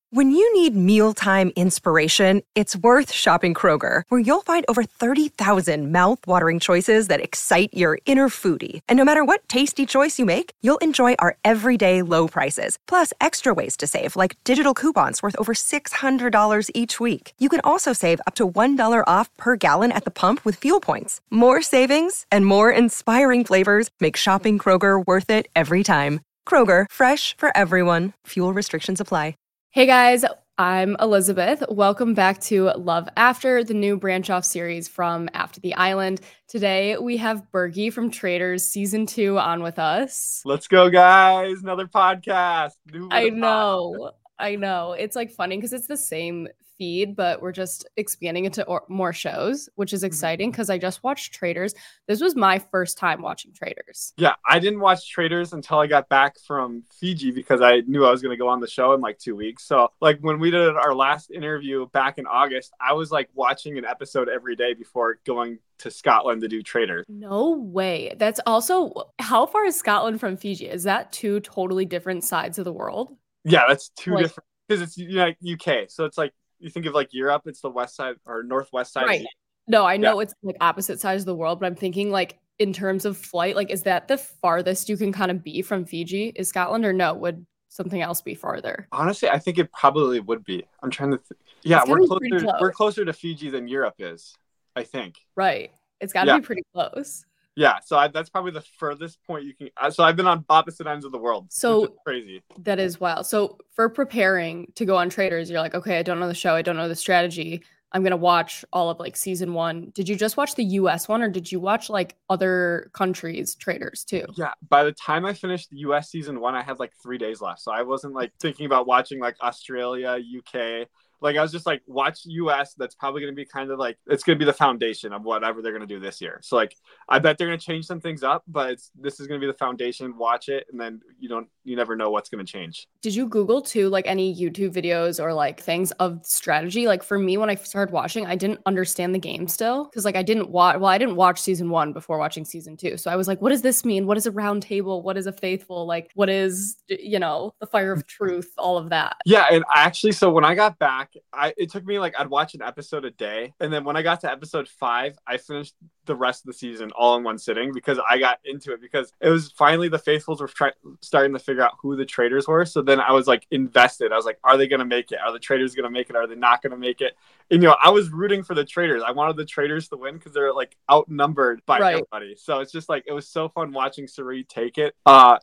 When you need mealtime inspiration, it's worth shopping Kroger, where you'll find over 30,000 mouth-watering choices that excite your inner foodie. And no matter what tasty choice you make, you'll enjoy our everyday low prices, plus extra ways to save, like digital coupons worth over $600 each week. You can also save up to $1 off per gallon at the pump with fuel points. More savings and more inspiring flavors make shopping Kroger worth it every time. Kroger, fresh for everyone. Fuel restrictions apply. Hey guys, I'm Elizabeth. Welcome back to Love After, the new branch-off series from After the Island. Today we have Bergie from Traitors Season 2 on with us. Let's go, guys. Another podcast. I know. It's like funny because it's the same feed, but we're just expanding it to more shows, which is exciting because I just watched Traitors. This was my first time watching Traitors. Yeah, I didn't watch Traitors until I got back from Fiji because I knew I was going to go on the show in like 2 weeks. So like when we did our last interview back in August, I was like watching an episode every day before going to Scotland to do Traitors. No way. That's also, how far is Scotland from Fiji? Is that two totally different sides of the world? Yeah, that's two different, because it's UK. So it's like, you think of like Europe, it's the west side or northwest side. Right. No, I know it's like opposite sides of the world, but I'm thinking like in terms of flight, like is that the farthest you can kind of be from Fiji? Is Scotland, or no? Would something else be farther? Honestly, I think it probably would be. I'm trying to think. Yeah, we're closer to Fiji than Europe is, I think. Right. It's got to be pretty close. Yeah, so that's probably the furthest point you can. So I've been on opposite ends of the world. So which is crazy. That is wild. So for preparing to go on Traitors, you're like, okay, I don't know the show, I don't know the strategy. I'm gonna watch all of like season 1. Did you just watch the US one, or did you watch like other countries' Traitors too? Yeah. By the time I finished the US season 1, I had like 3 days left, so I wasn't like thinking about watching like Australia, UK. Like, I was just like, watch US. That's probably going to be kind of like, it's going to be the foundation of whatever they're going to do this year. So, like, I bet they're going to change some things up, but this is going to be the foundation. Watch it, and then you never know what's going to change. Did you Google too, like any YouTube videos or like things of strategy? Like for me, when I started watching, I didn't understand the game still because like I didn't watch season 1 before watching season 2. So I was like, what does this mean? What is a round table? What is a faithful? Like, what is, the fire of truth? All of that. Yeah, and actually, so when I got back, it took me like, I'd watch an episode a day, and then when I got to episode 5, I finished the rest of the season all in one sitting because I got into it, because it was finally the faithfuls were starting to figure out who the traitors were. So then I was like invested. I was like, are they going to make it? Are the traitors going to make it? Are they not going to make it? And I was rooting for the traitors. I wanted the traitors to win because they're like outnumbered by everybody. So it's just like, it was so fun watching Cirie take it.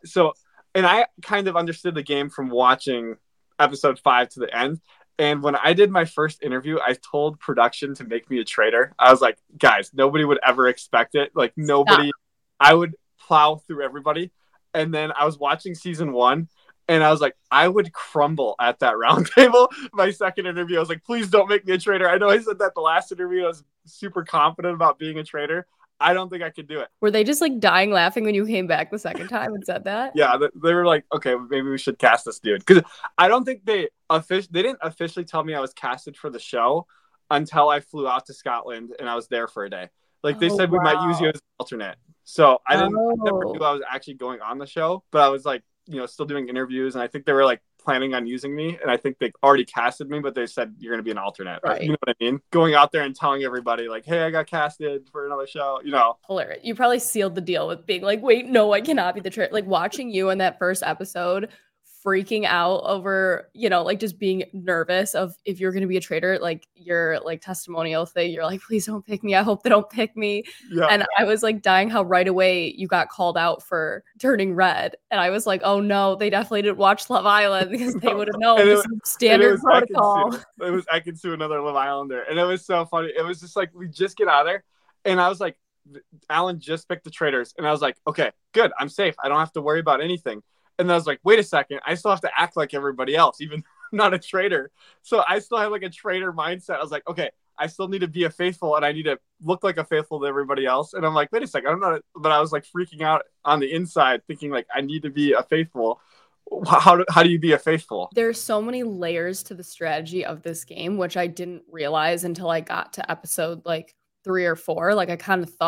And I kind of understood the game from watching episode 5 to the end. And when I did my first interview, I told production to make me a traitor. I was like, guys, nobody would ever expect it. Like, nobody. I would plow through everybody. And then I was watching season 1, and I was like, I would crumble at that round table. My second interview, I was like, please don't make me a traitor. I know I said that the last interview, I was super confident about being a traitor. I don't think I could do it. Were they just like dying laughing when you came back the second time and said that? Yeah, they were like, okay, maybe we should cast this dude. Because I don't think they didn't officially tell me I was casted for the show until I flew out to Scotland and I was there for a day. Like, they said we might use you as an alternate. So I never knew I was actually going on the show, but I was like, still doing interviews, and I think they were like planning on using me, and I think they already casted me, but they said you're going to be an alternate. Right. You know what I mean? Going out there and telling everybody like, hey, I got casted for another show, Hilarious. You probably sealed the deal with being like, wait, no, I cannot be the traitor. Like, watching you in that first episode freaking out over, like just being nervous of if you're going to be a traitor, like your like testimonial thing, you're like, please don't pick me. I hope they don't pick me. Yeah. And I was like dying how right away you got called out for turning red. And I was like, oh no, they definitely didn't watch Love Island because they would have known this is standard protocol. It was Ekin-Su, another Love Islander. And it was so funny. It was just like, we just get out of there. And I was like, Alan just picked the traitors. And I was like, okay, good. I'm safe. I don't have to worry about anything. And I was like, wait a second, I still have to act like everybody else, even though I'm not a traitor. So I still have like a traitor mindset. I was like, okay, I still need to be a faithful, and I need to look like a faithful to everybody else. And I'm like, wait a second, I'm not, but I was like freaking out on the inside, thinking like, I need to be a faithful. How do you be a faithful? There's so many layers to the strategy of this game, which I didn't realize until I got to episode like 3 or 4. Like, I kind of thought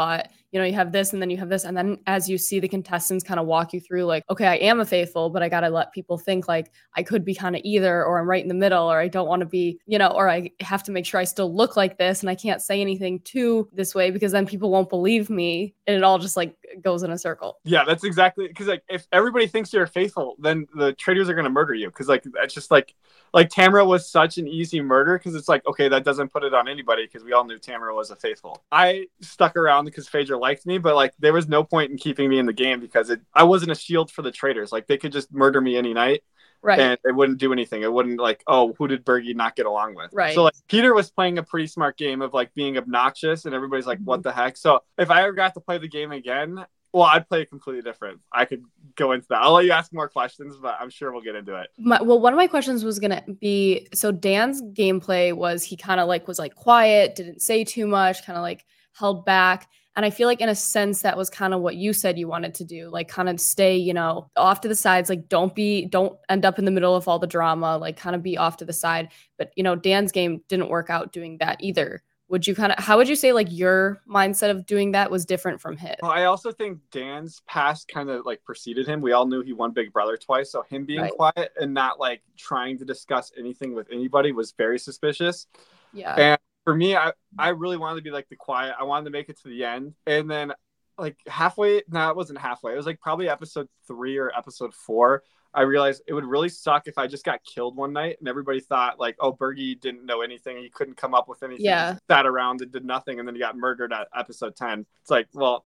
you know, you have this and then you have this. And then as you see the contestants kind of walk you through like, okay, I am a faithful, but I got to let people think like I could be kind of either, or I'm right in the middle, or I don't want to be, you know, or I have to make sure I still look like this and I can't say anything too this way because then people won't believe me. And it all just like goes in a circle. Yeah, that's exactly, because like if everybody thinks you're faithful, then the traitors are going to murder you. Because like that's just like Tamara was such an easy murder, because it's like, okay, that doesn't put it on anybody because we all knew Tamara was a faithful. I stuck around because Phaedra liked me, but like there was no point in keeping me in the game because I wasn't a shield for the traitors. Like they could just murder me any night. Right. And it wouldn't do anything. It wouldn't like, oh, who did Bergie not get along with? Right. So like Peter was playing a pretty smart game of like being obnoxious and everybody's like, what the heck? So if I ever got to play the game again, well, I'd play it completely different. I could go into that. I'll let you ask more questions, but I'm sure we'll get into it. Well, one of my questions was going to be, so Dan's gameplay was he kind of like was like quiet, didn't say too much, kind of like held back. And I feel like in a sense that was kind of what you said you wanted to do, like kind of stay, you know, off to the sides, like don't end up in the middle of all the drama, like kind of be off to the side. But, you know, Dan's game didn't work out doing that either. How would you say like your mindset of doing that was different from his? Well, I also think Dan's past kind of like preceded him. We all knew he won Big Brother twice. So him being quiet and not like trying to discuss anything with anybody was very suspicious. Yeah. And for me, I really wanted to be like the quiet. I wanted to make it to the end. And then like halfway, no, it wasn't halfway. It was like probably episode 3 or episode 4. I realized it would really suck if I just got killed one night and everybody thought like, oh, Bergie didn't know anything. He couldn't come up with anything. Yeah. He sat around and did nothing. And then he got murdered at episode 10. It's like, well.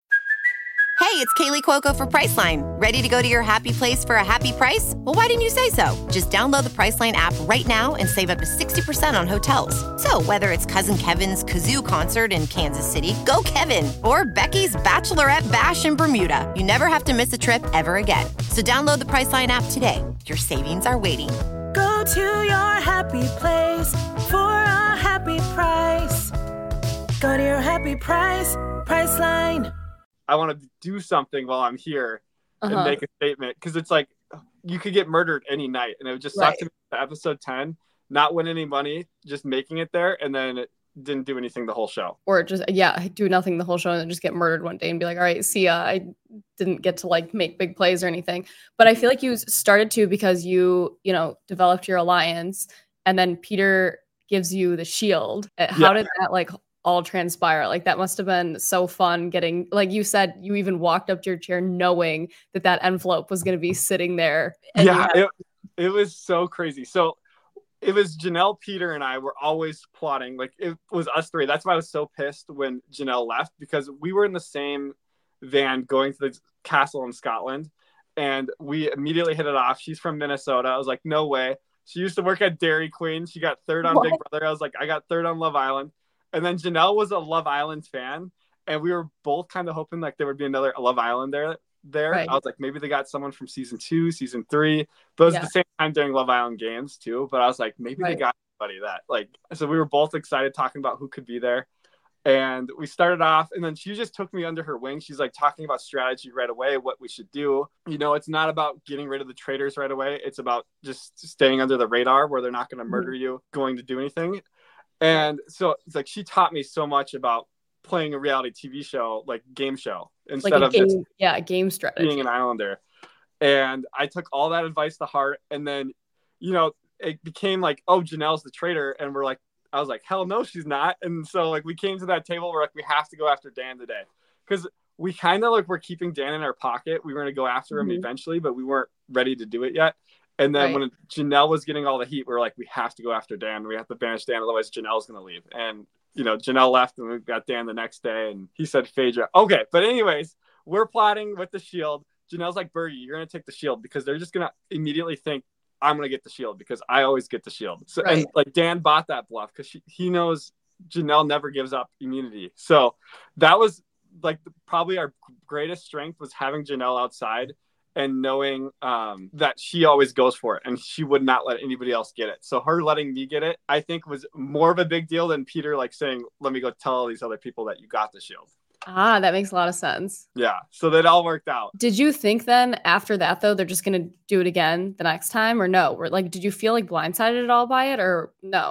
Hey, it's Kaylee Cuoco for Priceline. Ready to go to your happy place for a happy price? Well, why didn't you say so? Just download the Priceline app right now and save up to 60% on hotels. So whether it's Cousin Kevin's Kazoo Concert in Kansas City, go Kevin, or Becky's Bachelorette Bash in Bermuda, you never have to miss a trip ever again. So download the Priceline app today. Your savings are waiting. Go to your happy place for a happy price. Go to your happy price, Priceline. I want to do something while I'm here and make a statement, because it's like you could get murdered any night, and it would just suck to me to episode 10, not win any money, just making it there, and then it didn't do anything the whole show. Or just do nothing the whole show and then just get murdered one day and be like, all right, see ya. I didn't get to like make big plays or anything. But I feel like you started to because you know, developed your alliance, and then Peter gives you the shield. How did that like all transpire? Like that must have been so fun getting, like you said, you even walked up to your chair knowing that envelope was going to be sitting there. It was so crazy. So it was Janelle, Peter, and I were always plotting. Like it was us three. That's why I was so pissed when Janelle left, because we were in the same van going to the castle in Scotland, and we immediately hit it off. She's from Minnesota. I was like, no way. She used to work at Dairy Queen. She got third on Big Brother. I was like, I got third on Love Island. And then Janelle was a Love Island fan, and we were both kind of hoping like there would be another Love Island there. Right. I was like, maybe they got someone from season 2, season 3. But it was at the same time during Love Island games too. But I was like, maybe they got somebody that like. So we were both excited talking about who could be there, and we started off. And then she just took me under her wing. She's like talking about strategy right away, what we should do. You know, it's not about getting rid of the traitors right away. It's about just staying under the radar where they're not going to murder you, going to do anything. And so it's like she taught me so much about playing a reality TV show, like game show, instead like of just game strategy, being an Islander. And I took all that advice to heart. And then, you know, it became like, oh, Janelle's the traitor. And I was like, hell no, she's not. And so like we came to that table. We're like, we have to go after Dan today, because we kind of like we're keeping Dan in our pocket. We were going to go after him eventually, but we weren't ready to do it yet. And then when Janelle was getting all the heat, we were like, we have to go after Dan. We have to banish Dan. Otherwise, Janelle's going to leave. And, you know, Janelle left, and we got Dan the next day, and he said Phaedra. Okay. But anyways, we're plotting with the shield. Janelle's like, Bergie, you're going to take the shield, because they're just going to immediately think I'm going to get the shield, because I always get the shield. So, and like Dan bought that bluff because he knows Janelle never gives up immunity. So that was like probably our greatest strength, was having Janelle outside and knowing that she always goes for it, and she would not let anybody else get it. So her letting me get it, I think, was more of a big deal than Peter like saying, let me go tell all these other people that you got the shield. That makes a lot of sense. Yeah. So that all worked out. Did you think then after that, though, they're just going to do it again the next time, or no? Or like, did you feel like blindsided at all by it, or no?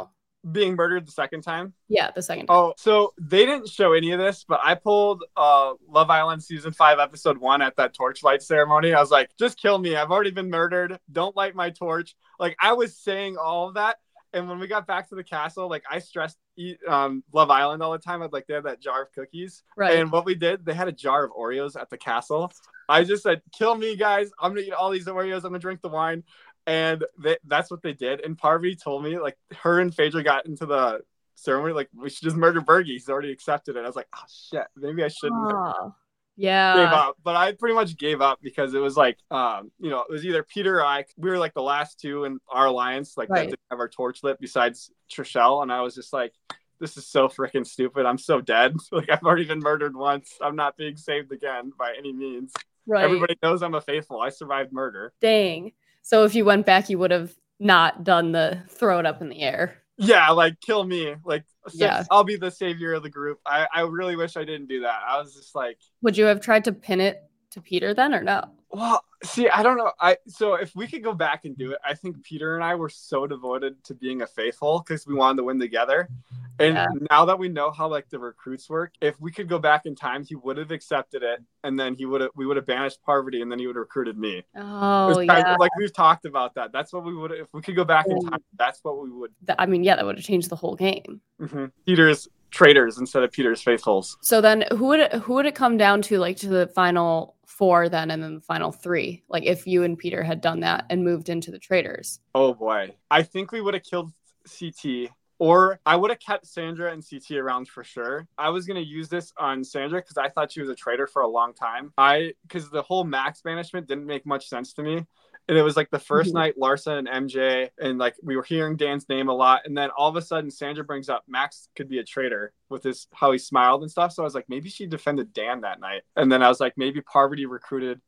being murdered the second time? Yeah, the second time. Oh, so they didn't show any of this, but I pulled Love Island season 5 episode 1 at that torchlight ceremony. I was like, just kill me. I've already been murdered. Don't light my torch. Like, I was saying all of that. And when we got back to the castle, like, I stressed eat Love Island all the time. I'd like, they had that jar of cookies. Right. And what we did, they had a jar of Oreos at the castle. I just said, kill me, guys. I'm going to eat all these Oreos. I'm going to drink the wine. And that's what they did. And Parvati told me, like, her and Phaedra got into the ceremony, like, we should just murder Bergie. He's already accepted it. I was like, oh, shit. Maybe I shouldn't have. Yeah. Gave up. But I pretty much gave up because it was like, you know, it was either Peter or I. We were like the last two in our alliance, like, that didn't have our torch lit besides Trishelle. And I was just like, this is so freaking stupid. I'm so dead. Like, I've already been murdered once. I'm not being saved again by any means. Right. Everybody knows I'm a faithful. I survived murder. Dang. So if you went back, you would have not done the throw it up in the air. Yeah, like, kill me. Like, I'll be the savior of the group. I really wish I didn't do that. I was just like... Would you have tried to pin it to Peter then or no? Well, see, I don't know. So if we could go back and do it, I think Peter and I were so devoted to being a faithful because we wanted to win together. And now that we know how, like, the recruits work, if we could go back in time, he would have accepted it, and then we would have banished Parvati, and then he would have recruited me. Oh, yeah. Like, we've talked about that. That's what we would. If we could go back in time, that's what we would. I mean, yeah, that would have changed the whole game. Mm-hmm. Peter's traitors instead of Peter's faithfuls. So then, who would it come down to, like, to the final 4 then, and then the final 3? Like, if you and Peter had done that and moved into the traitors. Oh boy, I think we would have killed CT. Or I would have kept Sandra and CT around for sure. I was going to use this on Sandra because I thought she was a traitor for a long time. Because the whole Max banishment didn't make much sense to me. And it was like the first night, Larsa and MJ, and like we were hearing Dan's name a lot. And then all of a sudden, Sandra brings up Max could be a traitor with how he smiled and stuff. So I was like, maybe she defended Dan that night. And then I was like, maybe Parvati recruited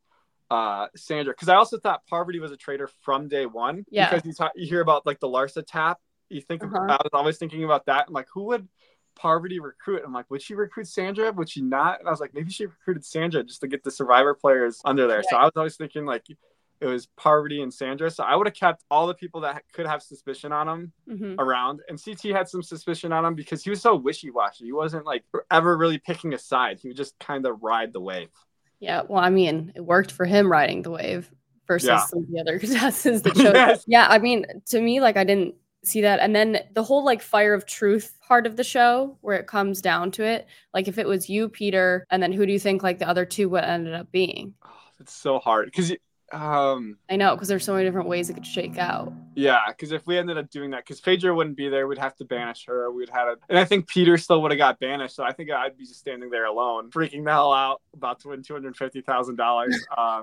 Sandra. Because I also thought Parvati was a traitor from day one. Yeah. Because you hear about like the Larsa tap. You think about, I was always thinking about that. I'm like, who would Parvati recruit? I'm like, would she recruit Sandra? Would she not? And I was like, maybe she recruited Sandra just to get the Survivor players under there. Right. So I was always thinking like it was Parvati and Sandra. So I would have kept all the people that could have suspicion on him around. And CT had some suspicion on him because he was so wishy-washy. He wasn't like ever really picking a side. He would just kind of ride the wave. Yeah, well, I mean, it worked for him riding the wave versus some of the other contestants that chose. Yeah, I mean, to me, like, I didn't see that. And then the whole like fire of truth part of the show where it comes down to it, like if it was you, Peter, and then who do you think like the other two would ended up being? Oh, it's so hard because I know, because there's so many different ways it could shake out. Yeah, because if we ended up doing that, because Phaedra wouldn't be there, we'd have to banish her. And I think Peter still would have got banished. So I think I'd be just standing there alone, freaking the hell out, about to win $250,000.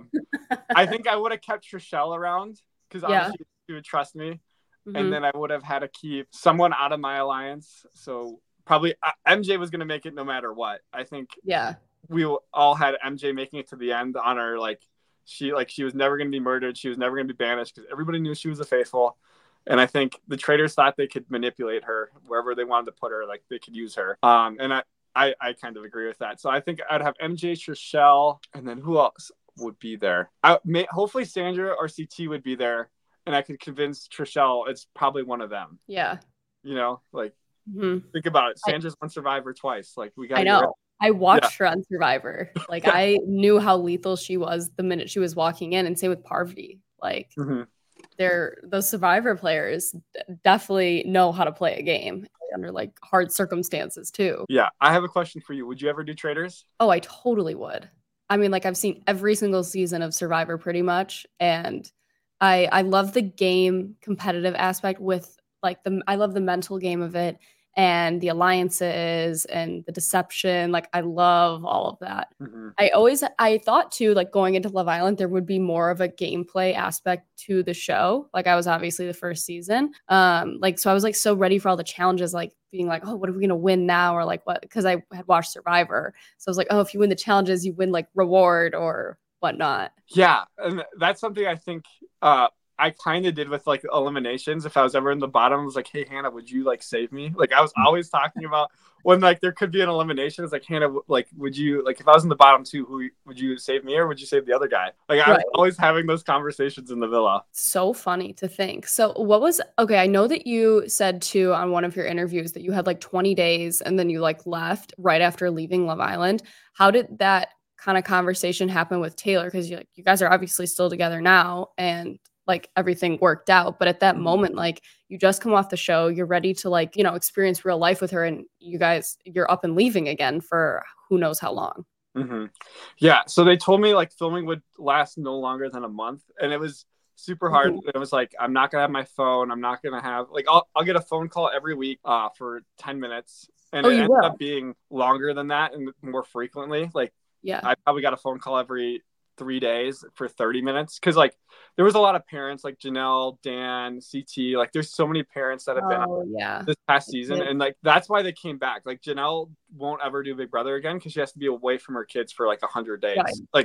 I think I would have kept Trishelle around because obviously she would trust me. And then I would have had to keep someone out of my alliance. So probably MJ was going to make it no matter what. I think we all had MJ making it to the end on her. She was never going to be murdered. She was never going to be banished because everybody knew she was a faithful. And I think the traitors thought they could manipulate her wherever they wanted to put her. Like they could use her. And I kind of agree with that. So I think I'd have MJ, Trishelle, and then who else would be there? Hopefully Sandra or CT would be there. And I could convince Trishelle it's probably one of them. Yeah. You know, like, think about it. Sandra's on Survivor twice. Like, we got. I know. I watched her on Survivor. Like, I knew how lethal she was the minute she was walking in. And same with Parvati. Like, those Survivor players definitely know how to play a game under, like, hard circumstances, too. Yeah. I have a question for you. Would you ever do traitors? Oh, I totally would. I mean, like, I've seen every single season of Survivor pretty much. And I love the game competitive aspect with like I love the mental game of it and the alliances and the deception. Like I love all of that. I thought too, like going into Love Island, there would be more of a gameplay aspect to the show. Like I was obviously the first season. So I was like so ready for all the challenges, like being like, oh, what are we going to win now? Or like what? Because I had watched Survivor. So I was like, oh, if you win the challenges, you win like reward or whatnot. Yeah. And that's something I think I kind of did with like eliminations. If I was ever in the bottom, I was like, hey, Hannah, would you like save me? Like I was always talking about when like there could be an elimination. It's like, Hannah, like, would you, like, if I was in the bottom two, would you save me or would you save the other guy? Like I was always having those conversations in the villa. So funny to think. So okay, I know that you said too on one of your interviews that you had like 20 days and then you like left right after leaving Love Island. How did that kind of conversation happen with Taylor? Because you guys are obviously still together now and like everything worked out. But at that moment, like you just come off the show, you're ready to like, experience real life with her and you're up and leaving again for who knows how long. Mm-hmm. Yeah. So they told me like filming would last no longer than a month. And it was super hard. Mm-hmm. It was like, I'm not going to have my phone. I'm not going to have like, I'll get a phone call every week for 10 minutes. And it ended up being longer than that and more frequently. Like, yeah, I probably got a phone call every 3 days for 30 minutes. Cause like there was a lot of parents like Janelle, Dan, CT, like there's so many parents that have been on this past season. And like, that's why they came back. Like Janelle won't ever do Big Brother again. Cause she has to be away from her kids for like 100 days,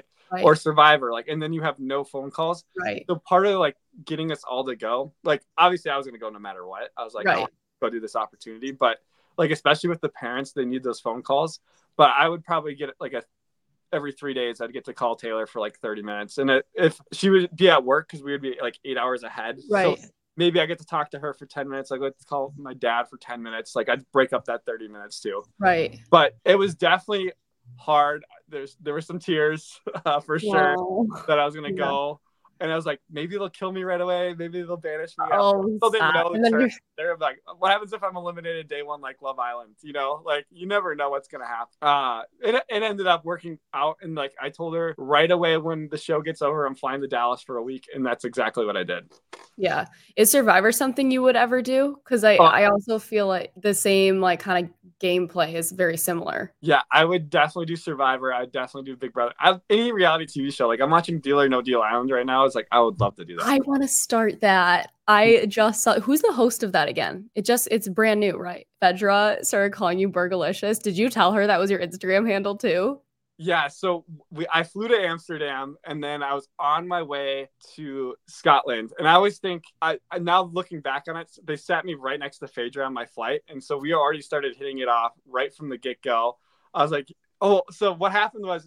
or Survivor. Like, and then you have no phone calls. Right. So part of like getting us all to go, like, obviously I was going to go no matter what. I was like, I'll go do this opportunity, but like, especially with the parents, they need those phone calls. But I would probably get like every 3 days I'd get to call Taylor for like 30 minutes. And if she would be at work, cause we would be like 8 hours ahead. Right. So maybe I get to talk to her for 10 minutes. I go to call my dad for 10 minutes. Like I'd break up that 30 minutes too. Right. But it was definitely hard. There were some tears for sure that I was going to go. And I was like, maybe they'll kill me right away. Maybe they'll banish me. Still didn't know the turn. They're like, what happens if I'm eliminated day one like Love Island? Like you never know what's gonna happen. It ended up working out, and like I told her right away when the show gets over, I'm flying to Dallas for a week, and that's exactly what I did. Yeah, is Survivor something you would ever do? Because I also feel like the same like kind of gameplay is very similar. Yeah, I would definitely do Survivor. I'd definitely do Big Brother. Any reality TV show. Like I'm watching Deal or No Deal Island right now. It's like I would love to do that. I want to start that. I just saw who's the host of that again. It's brand new, right? Fedra started calling you Burgalicious. Did you tell her that was your Instagram handle too? Yeah, so I flew to Amsterdam and then I was on my way to Scotland. And I always think, I now looking back on it, they sat me right next to Phaedra on my flight. And so we already started hitting it off right from the get-go. I was like, oh, so what happened was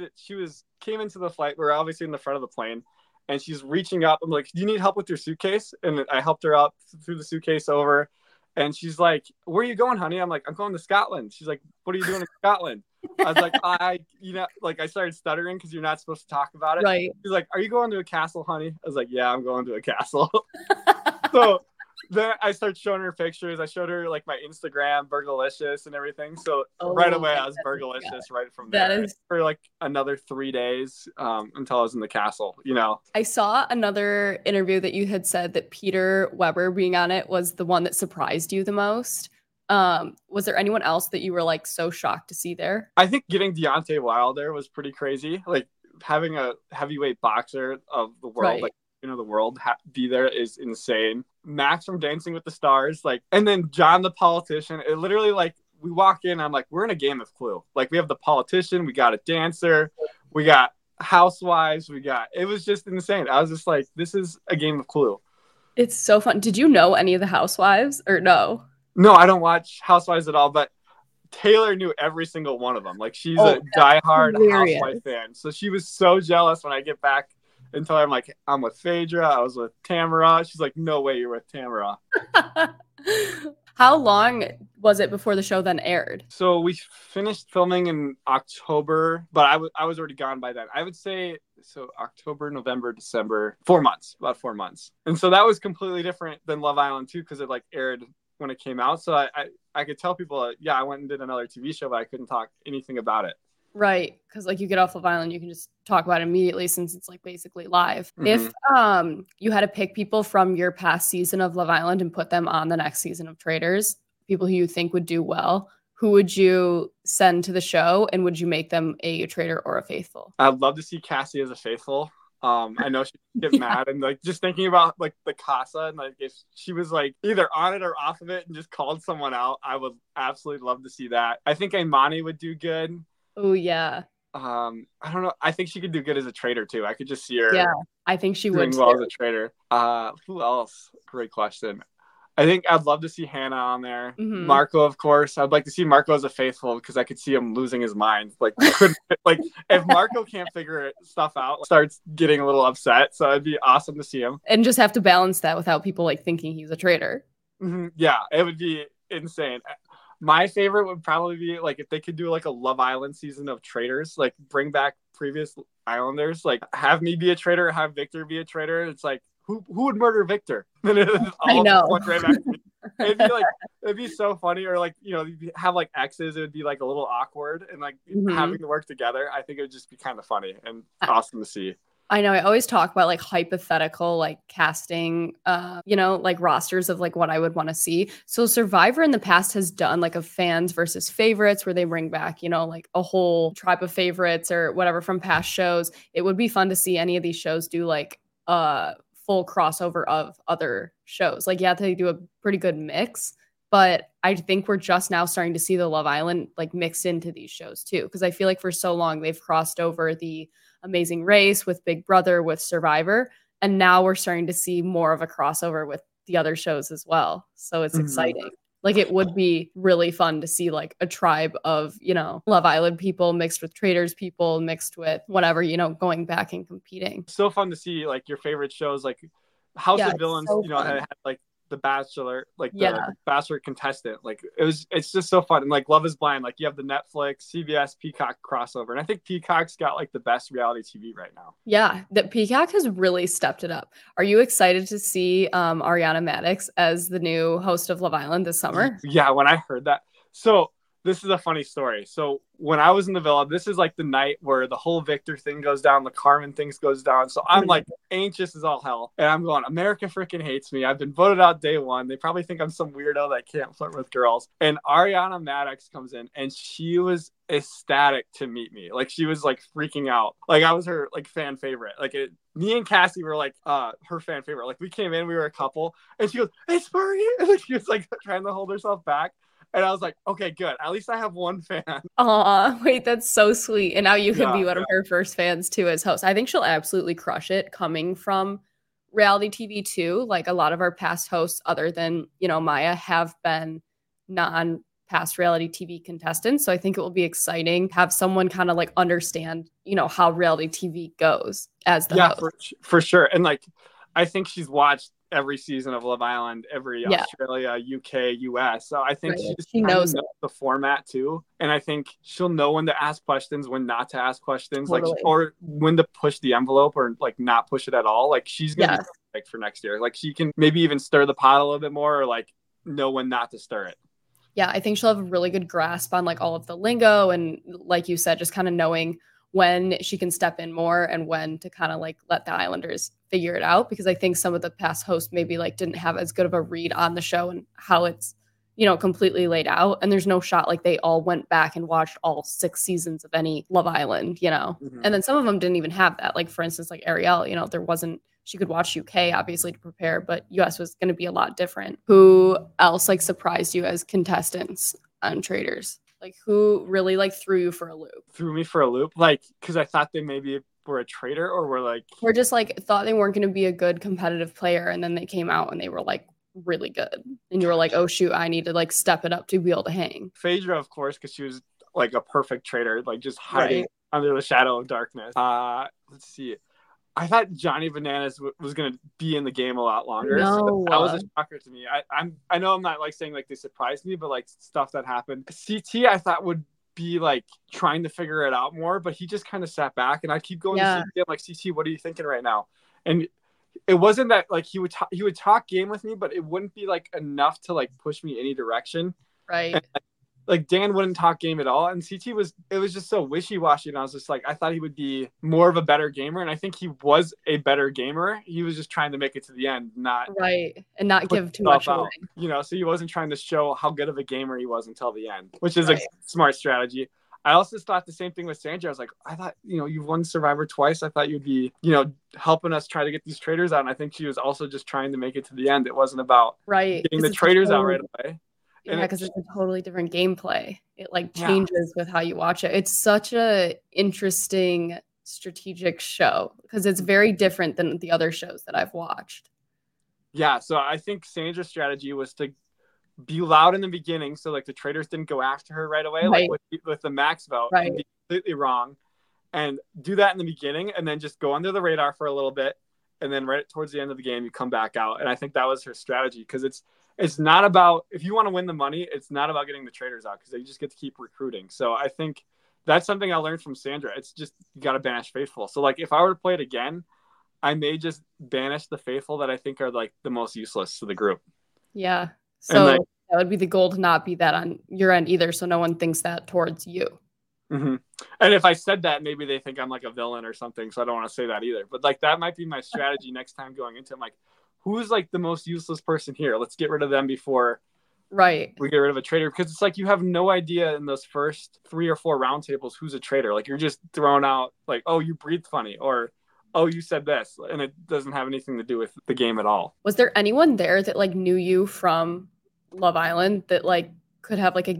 came into the flight. We were obviously in the front of the plane. And she's reaching up. I'm like, do you need help with your suitcase? And I helped her out through the suitcase over. And she's like, where are you going, honey? I'm like, I'm going to Scotland. She's like, what are you doing in Scotland? I was like, I started stuttering because you're not supposed to talk about it. Right. She's like, are you going to a castle, honey? I was like, yeah, I'm going to a castle. So then I started showing her pictures. I showed her like my Instagram, Burgalicious and everything. So right away I was Burgalicious right from there for like another 3 days until I was in the castle, I saw another interview that you had said that Peter Weber being on it was the one that surprised you the most. Was there anyone else that you were like so shocked to see there? I think getting Deontay Wilder was pretty crazy. Like having a heavyweight boxer of the world, like the world be there is insane. Max from Dancing with the Stars, like, and then John the politician. It literally like we walk in, I'm like, we're in a game of Clue. Like we have the politician, we got a dancer, we got housewives, it was just insane. I was just like, this is a game of Clue. It's so fun. Did you know any of the housewives or no? No, I don't watch Housewives at all, but Taylor knew every single one of them. Like she's a diehard housewife fan. So she was so jealous when I get back and tell her I'm with Phaedra, I was with Tamara. She's like, no way you're with Tamara. How long was it before the show then aired? So we finished filming in October, but I was already gone by then. I would say October, November, December, 4 months, about 4 months. And so that was completely different than Love Island too, because it like aired when it came out. So I could tell people, I went and did another TV show, but I couldn't talk anything about it. Right. Because like you get off Love Island, you can just talk about it immediately since it's like basically live. Mm-hmm. If you had to pick people from your past season of Love Island and put them on the next season of Traitors, people who you think would do well, who would you send to the show and would you make them a traitor or a faithful? I'd love to see Cassie as a faithful. I know she'd get mad and like just thinking about like the casa and like if she was like either on it or off of it and just called someone out, I would absolutely love to see that. I think Imani would do good. Oh yeah. I don't know. I think she could do good as a traitor too. I could just see her. Yeah, I think she would doing well as too. a traitor. Who else? Great question. I think I'd love to see Hannah on there. Mhm. Marco, of course. I'd like to see Marco as a faithful because I could see him losing his mind. Like, if Marco can't figure stuff out, starts getting a little upset. So it'd be awesome to see him. And just have to balance that without people like thinking he's a traitor. Yeah, it would be insane. My favorite would probably be like if they could do like a Love Island season of traitors, like bring back previous Islanders, like have me be a traitor, have Victor be a traitor. It's like who would murder Victor? I know. It'd be so funny, or like have like exes. It would be like a little awkward, and like having to work together. I think it would just be kind of funny and awesome to see. I know I always talk about like hypothetical like casting like rosters of like what I would want to see. So Survivor in the past has done like a fans versus favorites where they bring back like a whole tribe of favorites or whatever from past shows. It would be fun to see any of these shows do like full crossover of other shows. Like they do a pretty good mix, but I think we're just now starting to see the Love Island like mixed into these shows too, because I feel like for so long they've crossed over the Amazing Race with Big Brother with Survivor, and now we're starting to see more of a crossover with the other shows as well. So it's exciting. Like it would be really fun to see like a tribe of Love Island people mixed with Traitors people mixed with whatever going back and competing. So fun to see like your favorite shows like House of Villains. So had like the Bachelor, like the Bachelor contestant. Like it's just so fun. And like Love is Blind, like you have the Netflix, CBS, Peacock crossover. And I think Peacock's got like the best reality TV right now. Yeah, the Peacock has really stepped it up. Are you excited to see Ariana Madix as the new host of Love Island this summer? Yeah, when I heard that. So this is a funny story. So when I was in the villa, this is like the night where the whole Victor thing goes down, the Carmen things goes down. So I'm like anxious as all hell. And I'm going, America freaking hates me. I've been voted out day one. They probably think I'm some weirdo that can't flirt with girls. And Ariana Madix comes in and she was ecstatic to meet me. Like she was like freaking out. Like I was her like fan favorite. Like me and Cassie were like her fan favorite. Like we came in, we were a couple and she goes, "It's Marie." And like she was like trying to hold herself back. And I was like, okay, good. At least I have one fan. Aw, wait, that's so sweet. And now you can be one of her first fans too as host. I think she'll absolutely crush it coming from reality TV too. Like a lot of our past hosts, other than, Maya, have been non-past reality TV contestants. So I think it will be exciting to have someone kind of like understand, how reality TV goes as the host. For sure. And like, I think she's watched every season of Love Island, every Australia, UK, US. So I think she knows the format too. And I think she'll know when to ask questions, when not to ask questions, totally. Like, or when to push the envelope or like not push it at all. Like she's going to be perfect for next year. Like she can maybe even stir the pot a little bit more or like know when not to stir it. Yeah, I think she'll have a really good grasp on like all of the lingo. And like you said, just kind of knowing when she can step in more and when to kind of like let the Islanders figure it out, because I think some of the past hosts maybe like didn't have as good of a read on the show and how it's, completely laid out. And there's no shot like they all went back and watched all 6 seasons of any Love Island, And then some of them didn't even have that. Like for instance, like Ariel, there wasn't, she could watch UK obviously to prepare, but US was going to be a lot different. Who else like surprised you as contestants on Traitors? Like who really like threw you for a loop? Threw me for a loop? Like, because I thought they maybe were a traitor or were like... We're just like thought they weren't going to be a good competitive player. And then they came out and they were like really good. And you were like, oh shoot, I need to like step it up to be able to hang. Phaedra, of course, because she was like a perfect traitor, like just hiding under the shadow of darkness. Let's see. I thought Johnny Bananas was going to be in the game a lot longer. No. So that was a shocker to me. I know I'm not like saying like they surprised me, but like stuff that happened. CT I thought would be like trying to figure it out more, but he just kind of sat back and I keep going to CT. I'm like, CT, what are you thinking right now? And it wasn't that like he would talk game with me, but it wouldn't be like enough to like push me any direction. Right. And, like Dan wouldn't talk game at all. And CT it was just so wishy-washy. And I was just like, I thought he would be more of a better gamer. And I think he was a better gamer. He was just trying to make it to the end, not and not give too much away. So he wasn't trying to show how good of a gamer he was until the end, which is a smart strategy. I also thought the same thing with Sandra. I was like, I thought, you've won Survivor twice. I thought you'd be, helping us try to get these traitors out. And I think she was also just trying to make it to the end. It wasn't about getting the traitors out right away. Yeah, because it's a totally different gameplay. It like Yeah. changes with how you watch it. It's such a interesting strategic show because it's very different than the other shows that I've watched. Yeah, so I think Sandra's strategy was to be loud in the beginning, so like the traders didn't go after her right away, Right. like with the max vote, Right. and be completely wrong, and do that in the beginning, and then just go under the radar for a little bit, and then right towards the end of the game, you come back out. And I think that was her strategy, because it's not about, if you want to win the money, it's not about getting the traders out, because they just get to keep recruiting. So I think that's something I learned from Sandra. It's just, you got to banish faithful. So like if I were to play it again, I may just banish the faithful that I think are like the most useless to the group. Yeah. So like, that would be the goal, to not be that on your end either, so no one thinks that towards you. Mm-hmm. And if I said that, maybe they think I'm like a villain or something, so I don't want to say that either. But like that might be my strategy next time going into it. I'm like, who's like the most useless person here? Let's get rid of them before Right. we get rid of a trader, because it's like you have no idea in those first 3 or 4 round tables who's a trader. Like you're just throwing out like, oh, you breathed funny, or oh, you said this, and it doesn't have anything to do with the game at all. Was there anyone there that like knew you from Love Island that like could have like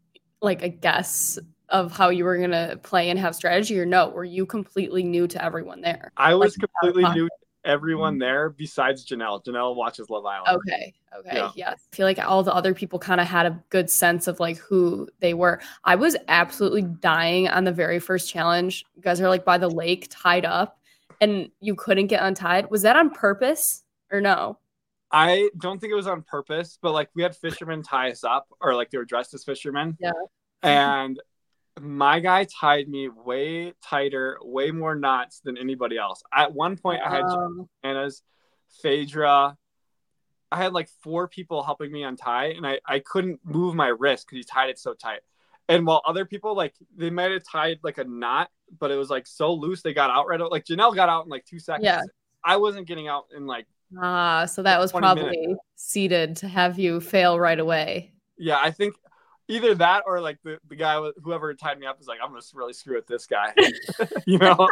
a guess of how you were gonna play and have strategy, or no? Were you completely new to everyone there? I was Like, completely new to everyone there besides Janelle. Janelle watches Love Island. Okay. Yeah. Yes. I feel like all the other people kind of had a good sense of like who they were. I was absolutely dying on the very first challenge. You guys are like by the lake tied up and you couldn't get untied. Was that on purpose or no? I don't think it was on purpose, but like we had fishermen tie us up, or like they were dressed as fishermen. Yeah. And my guy tied me way tighter, way more knots than anybody else. At one point, I had Anna's, Phaedra. I had like 4 people helping me untie, and I couldn't move my wrist because he tied it so tight. And while other people, like, they might have tied like a knot, but it was like so loose they got out right away. Like Janelle got out in like 2 seconds. Yeah. I wasn't getting out in like. So that was probably seeded to have you fail right away. Yeah, I think either that or like the guy, whoever tied me up, was like, I'm going to really screw with this guy, you know?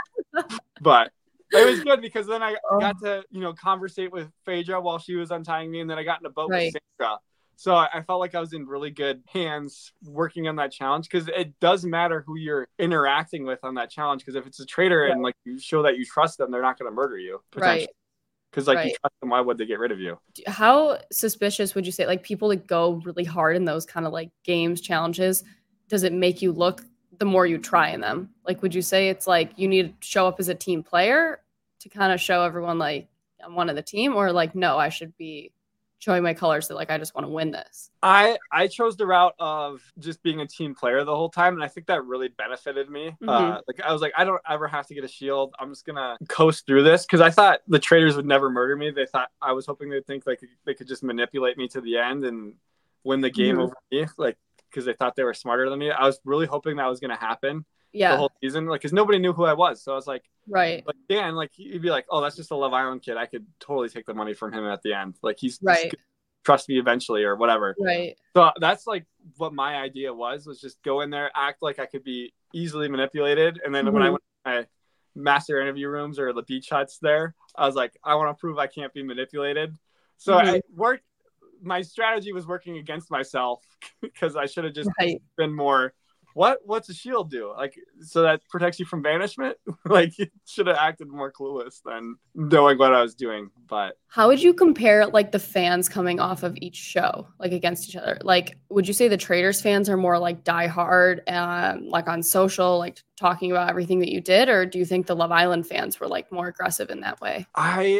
But it was good because then I got to, conversate with Phaedra while she was untying me. And then I got in a boat with Sandra. So I felt like I was in really good hands working on that challenge, because it does matter who you're interacting with on that challenge. Because if it's a trader and like you show that you trust them, they're not going to murder you. Right. Because you trust them, why would they get rid of you? How suspicious would you say, like people that go really hard in those kind of like games, challenges, does it make you look the more you try in them? Like, would you say it's like you need to show up as a team player to kind of show everyone like I'm one of the team, or like, no, I should be showing my colors that like I just want to win this? I chose the route of just being a team player the whole time, and I think that really benefited me. Like I was like, I don't ever have to get a shield. I'm just gonna coast through this, because I thought the traders would never murder me. I was hoping they'd think like they could just manipulate me to the end and win the game over me, like because they thought they were smarter than me. I was really hoping that was gonna happen. The whole season, like, because nobody knew who I was, so I was like, right. But Dan, like, he'd be like, oh, that's just a Love Island kid. I could totally take the money from him at the end. Like, he's right. Trust me eventually, or whatever. Right. So that's like what my idea was just go in there, act like I could be easily manipulated, and then when I went to my master interview rooms or the beach huts there, I was like, I want to prove I can't be manipulated. So I worked. My strategy was working against myself, because I should have just been more. What's a shield do? Like, so that protects you from banishment? Like, you should have acted more clueless than knowing what I was doing. But how would you compare like the fans coming off of each show, like against each other? Like, would you say the Traders fans are more like diehard, like on social, like talking about everything that you did? Or do you think the Love Island fans were like more aggressive in that way?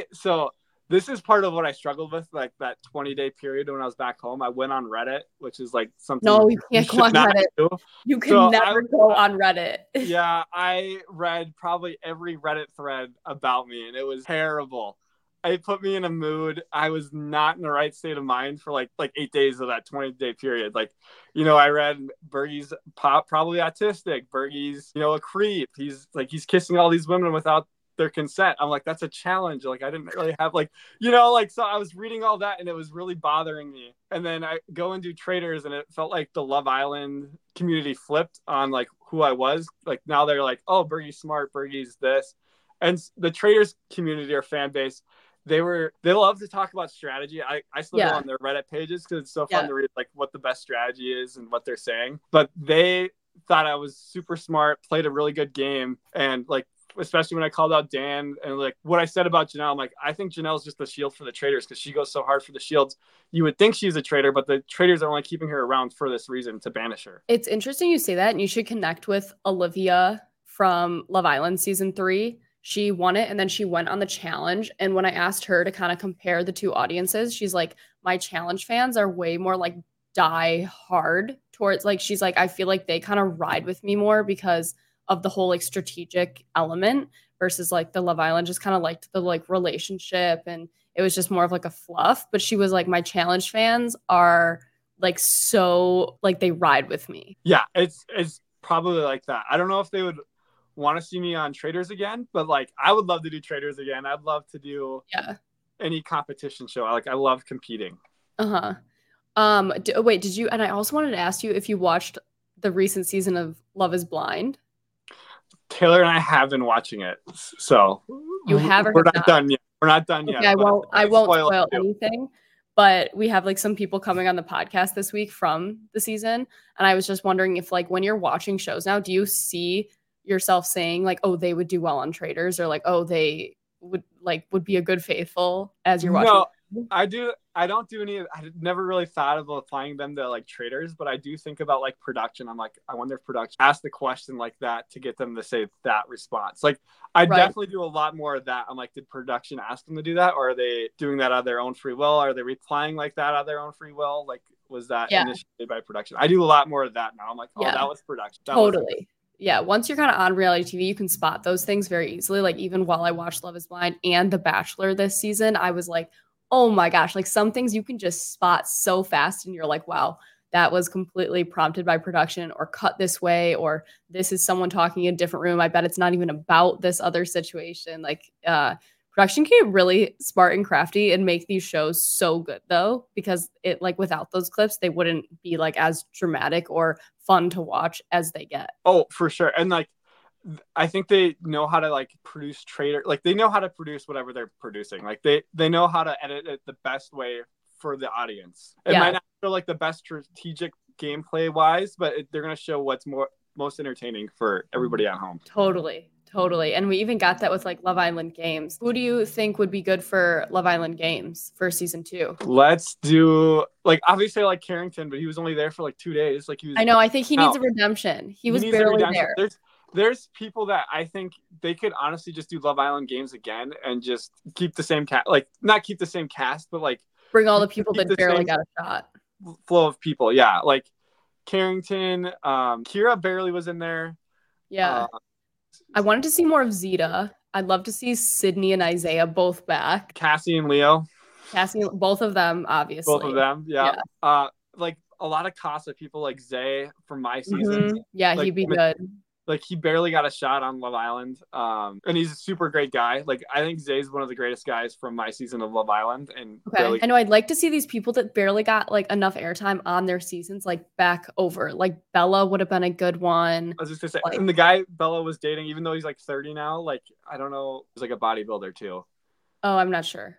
This is part of what I struggled with, like that 20-day period when I was back home. I went on Reddit, which is like something. No, you can't go on Reddit. Do. You can never go on Reddit. Yeah, I read probably every Reddit thread about me, and it was terrible. It put me in a mood. I was not in the right state of mind for like 8 days of that 20-day period. Like, I read Bergie's probably autistic. Bergie's, a creep. He's kissing all these women without their consent. I'm like, that's a challenge. Like, I didn't really have so I was reading all that and it was really bothering me. And then I go and do Traders, and it felt like the Love Island community flipped on like who I was. Like, now they're like, oh, Bergie's smart, Bergie's this. And the Traders community or fan base, they love to talk about strategy. I still go Yeah. on their Reddit pages because it's so fun Yeah. to read like what the best strategy is and what they're saying. But they thought I was super smart, played a really good game, and like especially when I called out Dan and like what I said about Janelle, I'm like, I think Janelle's just the shield for the traders because she goes so hard for the shields. You would think she's a traitor, but the traders are only keeping her around for this reason, to banish her. It's interesting you say that, and you should connect with Olivia from Love Island season 3. She won it, and then she went on the challenge. And when I asked her to kind of compare the two audiences, she's like, my challenge fans are way more like die hard towards, like, she's like, I feel like they kind of ride with me more because of the whole like strategic element versus like the Love Island just kind of liked the like relationship, and it was just more of like a fluff. But she was like, my challenge fans are like so like they ride with me. Yeah, it's probably like that. I don't know if they would want to see me on Traders again, but like I would love to do Traders again. I'd love to do any competition show. I love competing. Wait, did you? And I also wanted to ask you if you watched the recent season of Love Is Blind. Taylor and I have been watching it, so you have. We're not done yet. We're not done yet. I won't spoil anything. But we have like some people coming on the podcast this week from the season, and I was just wondering if like when you're watching shows now, do you see yourself saying like, oh, they would do well on Traders, or like, oh, they would be a good faithful as you're watching? No, I do. I don't do any. I never really thought of applying them to like Traders, but I do think about like production. I'm like, I wonder if production ask the question like that to get them to say that response. Like, I definitely do a lot more of that. I'm like, did production ask them to do that, or are they doing that out of their own free will? Are they replying like that out of their own free will? Like, was that initiated by production? I do a lot more of that now. I'm like, oh, that was production. Totally. Yeah, once you're kind of on reality TV, you can spot those things very easily. Like even while I watched Love Is Blind and The Bachelor this season, I was like, oh my gosh, like some things you can just spot so fast and you're like, wow, that was completely prompted by production or cut this way, or this is someone talking in a different room. I bet it's not even about this other situation. Like production can get really smart and crafty and make these shows so good though, because it like without those clips, they wouldn't be like as dramatic or fun to watch as they get. Oh, for sure. And like, I think they know how to like produce trader. Like they know how to produce whatever they're producing. Like they know how to edit it the best way for the audience. It might not feel like the best strategic gameplay wise, but they're going to show what's most entertaining for everybody at home. Totally. And we even got that with like Love Island Games. Who do you think would be good for Love Island Games for season 2? Let's do like obviously like Carrington, but he was only there for like 2 days. Like he was. I know. I think he needs a redemption. He was barely there. There's people that I think they could honestly just do Love Island Games again and just keep the same cast, like not keep the same cast, but like bring all the people that barely got a shot. Flow of people, yeah, like Carrington, Kira barely was in there. Yeah, I wanted to see more of Zeta. I'd love to see Sydney and Isaiah both back. Cassie and Leo. Both of them, obviously. Both of them, yeah. Like a lot of Casa people, like Zay from my season. Mm-hmm. Yeah, like, he'd be good. Like he barely got a shot on Love Island, and he's a super great guy. Like I think Zay's one of the greatest guys from my season of Love Island. And I know I'd like to see these people that barely got like enough airtime on their seasons like back over. Like Bella would have been a good one. I was just gonna say, and the guy Bella was dating, even though he's like 30 now, like I don't know, he's like a bodybuilder too. Oh, I'm not sure.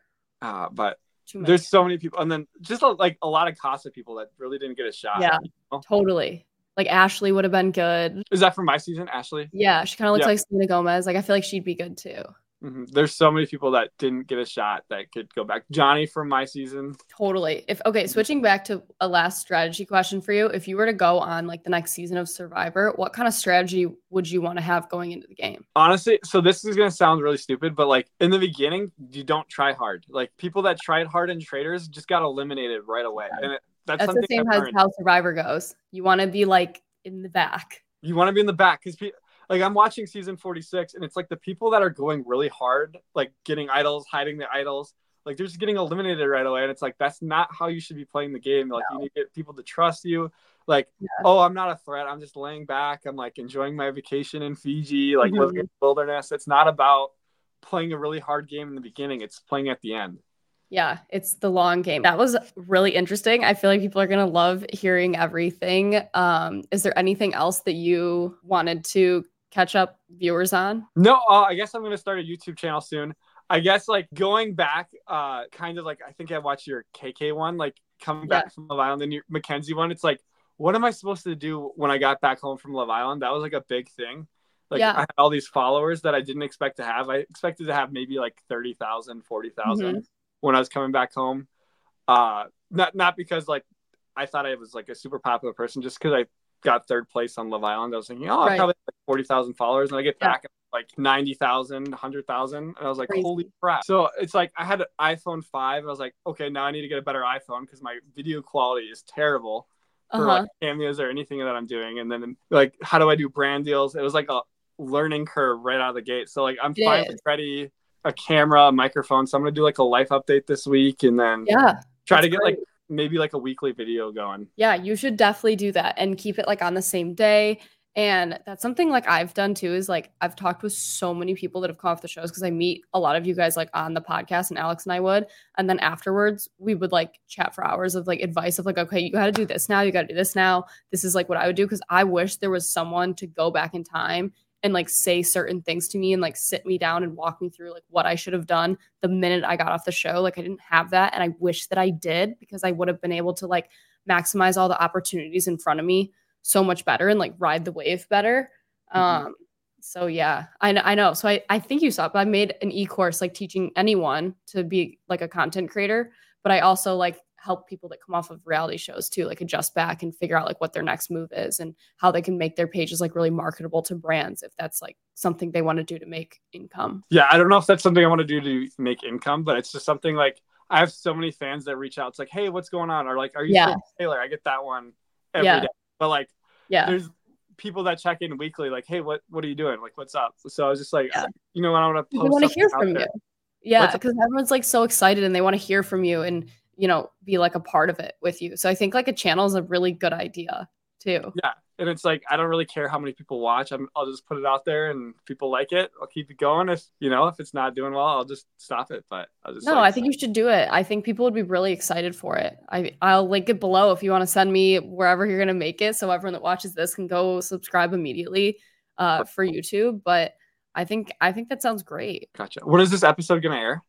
But there's so many people, and then just like a lot of Casa people that really didn't get a shot. Yeah, totally. Like Ashley would have been good. Is that from my season, Ashley? Yeah, she kind of looks like Selena Gomez. Like I feel like she'd be good too. Mm-hmm. There's so many people that didn't get a shot that could go back. Johnny from my season. Totally. Switching back to a last strategy question for you. If you were to go on like the next season of Survivor, what kind of strategy would you want to have going into the game? Honestly, so this is going to sound really stupid, but like in the beginning, you don't try hard. Like people that tried hard in Traders just got eliminated right away. And that's the same as how Survivor goes. You want to be like in the back. You want to be in the back because like I'm watching season 46 and it's like the people that are going really hard, like getting idols, hiding the idols, like they're just getting eliminated right away. And it's like, that's not how you should be playing the game. Like you need to get people to trust you. Like, oh, I'm not a threat. I'm just laying back. I'm like enjoying my vacation in Fiji, like living in the wilderness. It's not about playing a really hard game in the beginning. It's playing at the end. Yeah, it's the long game. That was really interesting. I feel like people are going to love hearing everything. Is there anything else that you wanted to catch up viewers on? No, I guess I'm going to start a YouTube channel soon. I guess like going back, kind of like I think I watched your KK one, like coming back from Love Island, and your Mackenzie one. It's like, what am I supposed to do when I got back home from Love Island? That was like a big thing. Like I had all these followers that I didn't expect to have. I expected to have maybe like 30,000, 40,000 when I was coming back home. Not because like I thought I was like a super popular person, just because I got third place on Love Island. I was thinking, I probably have like 40,000 followers, and I get back like 90,000, 100,000, and I was like, holy crap. So it's like I had an iPhone 5. I was like, okay, now I need to get a better iPhone because my video quality is terrible for like cameos or anything that I'm doing. And then like, how do I do brand deals? It was like a learning curve right out of the gate. So like I'm finally ready, a camera, a microphone. So I'm gonna do like a life update this week, and then try to get like maybe like a weekly video going. Yeah, you should definitely do that and keep it like on the same day. And that's something like I've done too, is like I've talked with so many people that have come off the shows, because I meet a lot of you guys like on the podcast, and Alex and I would, and then afterwards we would like chat for hours of like advice of like, okay, you got to do this now, you got to do this now. This is like what I would do, because I wish there was someone to go back in time and like say certain things to me and like sit me down and walk me through like what I should have done the minute I got off the show. Like I didn't have that, and I wish that I did, because I would have been able to like maximize all the opportunities in front of me so much better and like ride the wave better. So yeah, I know. So I think you saw it, but I made an e-course like teaching anyone to be like a content creator, but I also like help people that come off of reality shows too, like adjust back and figure out like what their next move is and how they can make their pages like really marketable to brands, if that's like something they want to do to make income. Yeah, I don't know if that's something I want to do to make income, but it's just something like I have so many fans that reach out. It's like, hey, what's going on? Or like, are you still Taylor? I get that one every day. But like, there's people that check in weekly, like, hey, what are you doing? Like, what's up? So I was just like, you know what, I want to post. People want to hear from you. Yeah, because everyone's like so excited and they want to hear from you and, you know, be like a part of it with you. So I think like a channel is a really good idea too. Yeah. And it's like, I don't really care how many people watch. I'll just put it out there, and if people like it, I'll keep it going. If it's not doing well, I'll just stop it. But I think you should do it. I think people would be really excited for it. I'll link it below if you want to send me wherever you're going to make it, so everyone that watches this can go subscribe immediately for YouTube. But I think that sounds great. Gotcha. When is this episode going to air?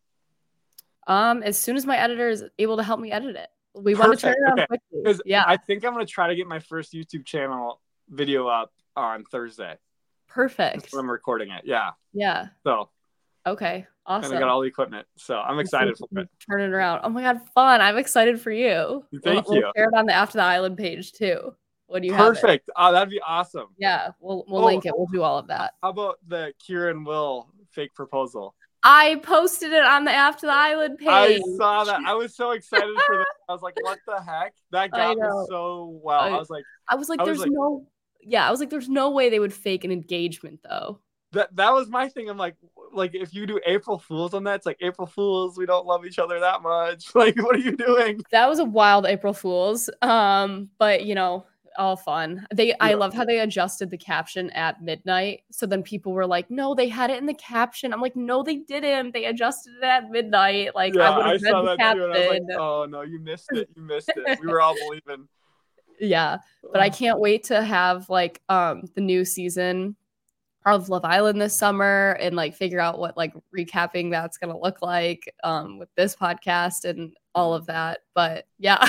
As soon as my editor is able to help me edit it. We want to turn it around quickly. Yeah. I think I'm going to try to get my first YouTube channel video up on Thursday. Perfect. That's when I'm recording it. Yeah. Yeah. So. Okay. Awesome. And I got all the equipment. So I'm excited for it. Turn it around. Oh my God. Fun. I'm excited for you. Thank you. We'll share it on the After the Island page too. What do you have? Perfect. Oh, that'd be awesome. Yeah. We'll link it. We'll do all of that. How about the Kira and Will fake proposal? I posted it on the After the Island page. I saw that. I was so excited for that. I was like, what the heck? That got me so wow. I was like, there's no way they would fake an engagement though. That was my thing. I'm like if you do April Fools on that, it's like, April Fools, we don't love each other that much. Like, what are you doing? That was a wild April Fools. But you know, all fun. I love how they adjusted the caption at midnight. So then people were like, no, they had it in the caption. I'm like, no, they didn't. They adjusted it at midnight. Like, I saw that too. And I was like, oh no, you missed it. We were all believing. Yeah. But I can't wait to have like the new season of Love Island this summer and like figure out what like recapping that's gonna look like with this podcast and all of that. But yeah.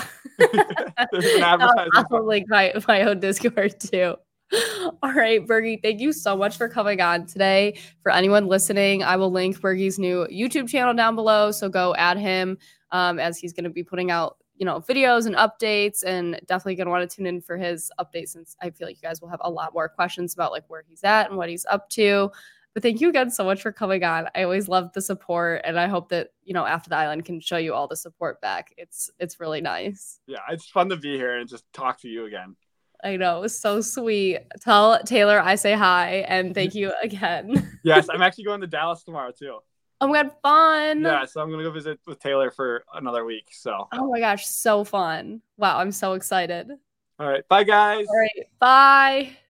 I'll link my own Discord too. All right, Bergie, thank you so much for coming on today. For anyone listening, I will link Bergie's new YouTube channel down below. So go add him as he's going to be putting out, you know, videos and updates, and definitely going to want to tune in for his updates, since I feel like you guys will have a lot more questions about like where he's at and what he's up to. But thank you again so much for coming on. I always love the support, and I hope that, you know, After the Island can show you all the support back. It's really nice. Yeah, it's fun to be here and just talk to you again. I know, it was so sweet. Tell Taylor I say hi, and thank you again. Yes, I'm actually going to Dallas tomorrow too. Oh my God, fun. Yeah, so I'm going to go visit with Taylor for another week. So. Oh my gosh, so fun. Wow, I'm so excited. All right, bye guys. All right, bye.